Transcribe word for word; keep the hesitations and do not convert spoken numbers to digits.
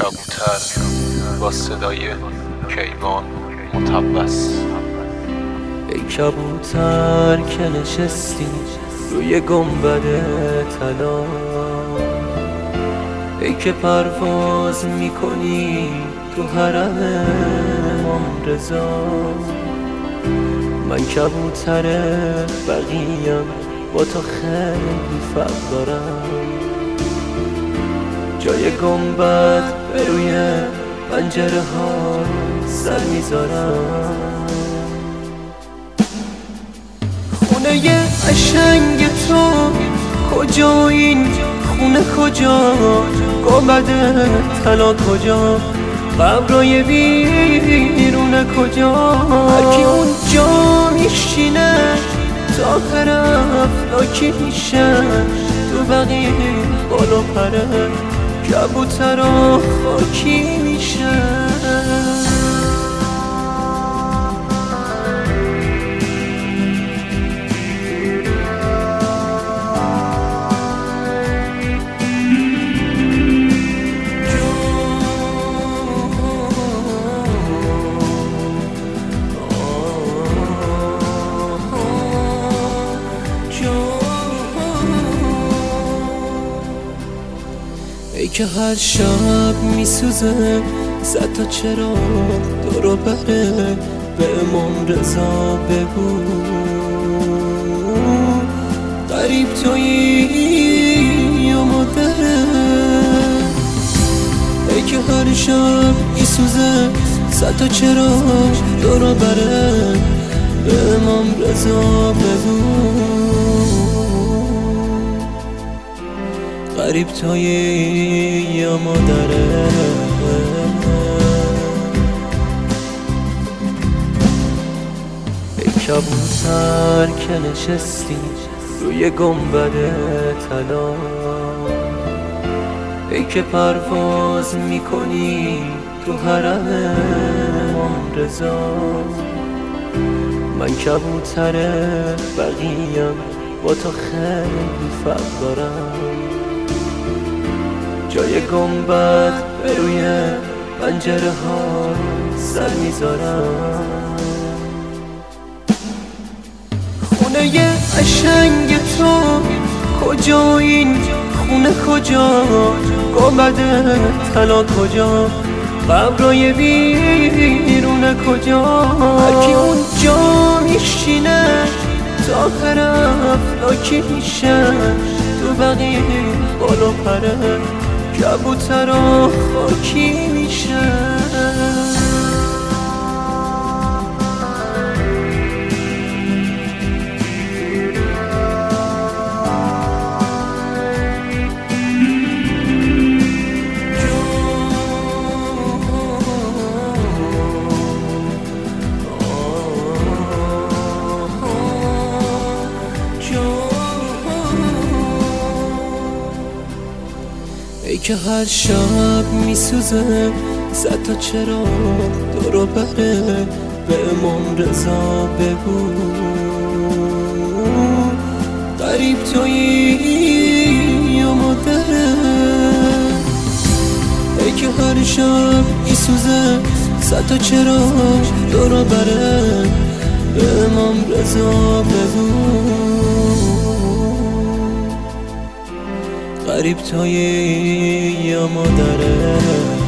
کبوتر با صدای کیوان متوس. ای کبوتر که نشستی روی گنبد طلا، ای که پرواز میکنی تو حرم امام رضا. من کبوتر بقیم با تو خیلی فرق دارم، جای گنبد به روی پنجره ها سر میذارم. خونه قشنگ تو کجا، این خونه کجا، گنبد طلا کجا، قبرای بیرون کجا. هرکی اونجا میشینه تا افلاکی میشن، تو بقیه بالا پره کبوترها خاکی میشن. ای که هر شب میسوزه صد تا چراغ دورو بره، به امام رضا بگو غریب تویی یا مادره. ای که هر شب میسوزه صد تا چراغ دورو بره، به امام رضا بگو غریب تویی یا مادره. ای کبوتر که نشستی روی گنبد طلا، ای که پرواز میکنی تو حرم امام رضا. من کبوتر بقیم با تو خیلی فرق دارم، جای گنبد به روی پنجره ها سر میذارم. خونه قشنگ تو کجا، این خونه کجا، گنبد طلا کجا، قبرای بیرون کجا. هرکی اونجا میشینه تا افلاکی میشن، تو بقیه بالا پره کبوترها خاکی میشن. ای که هر شب میسوزه صد تا چراغ دورو بره، به امام رضا بگو غریب تویی یا مادره. ای که هر شب میسوزه صد تا چراغ دورو بره، به امام رضا بگو غریب تویی یا مادره.